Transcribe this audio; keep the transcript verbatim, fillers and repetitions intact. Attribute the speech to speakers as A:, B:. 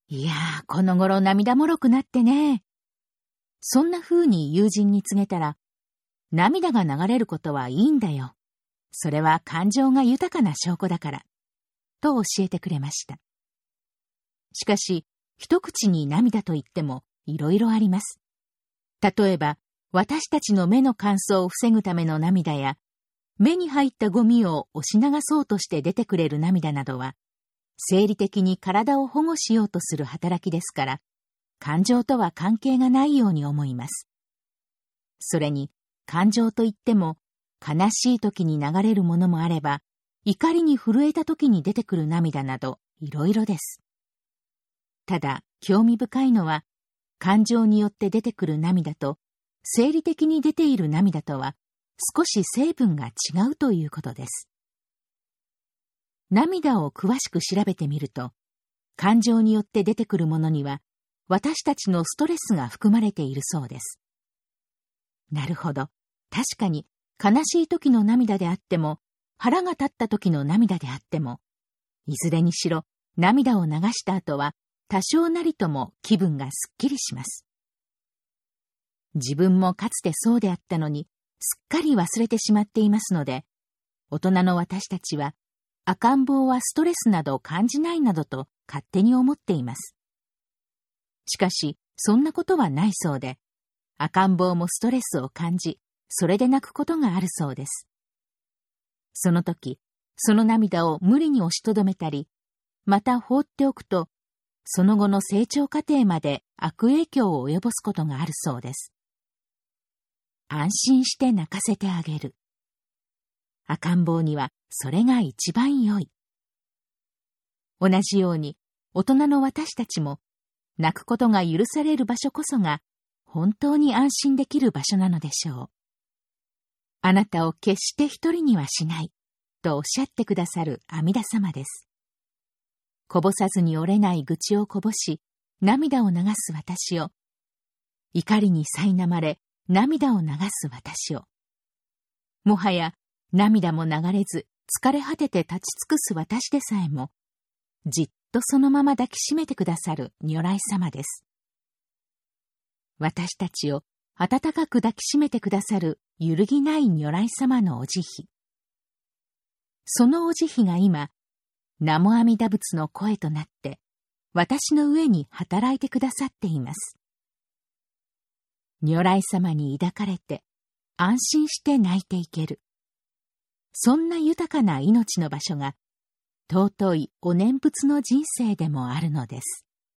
A: いやー、この頃涙もろくなってね。そんな風に友人に告げたら、涙が流れることはいいんだよ。それは感情が豊かな証拠だから。と教えてくれました。しかし、一口に涙と言ってもいろいろあります。例えば、私たちの目の乾燥を防ぐための涙や、目に入ったゴミを押し流そうとして出てくれる涙などは、生理的に体を保護しようとする働きですから、感情とは関係がないように思います。それに、感情といっても、悲しい時に流れるものもあれば、怒りに震えた時に出てくる涙など、いろいろです。ただ、興味深いのは、感情によって出てくる涙と、生理的に出ている涙とは、少し成分が違うということです。涙を詳しく調べてみると、感情によって出てくるものには、私たちのストレスが含まれているそうです。なるほど。確かに、悲しい時の涙であっても、腹が立った時の涙であっても、いずれにしろ、涙を流した後は、多少なりとも気分がすっきりします。自分もかつてそうであったのに、すっかり忘れてしまっていますので、大人の私たちは、赤ん坊はストレスなど感じないなどと勝手に思っています。しかし、そんなことはないそうで、赤ん坊もストレスを感じ、それで泣くことがあるそうです。その時、その涙を無理に押しとどめたり、また放っておくと、その後の成長過程まで悪影響を及ぼすことがあるそうです。安心して泣かせてあげる。赤ん坊にはそれが一番良い。同じように、大人の私たちも、泣くことが許される場所こそが、本当に安心できる場所なのでしょう。あなたを決して一人にはしない、とおっしゃってくださる阿弥陀様です。こぼさずに折れない愚痴をこぼし、涙を流す私を、怒りに苛まれ、涙を流す私を、もはや涙も流れず疲れ果てて立ち尽くす私でさえも、じっとそのまま抱きしめてくださる如来様です。私たちを温かく抱きしめてくださる揺るぎない如来様のお慈悲。そのお慈悲が今、南無阿弥陀仏の声となって、私の上に働いてくださっています。如来様に抱かれて、安心して泣いていける。そんな豊かな命の場所が、尊いお念仏の人生でもあるのです。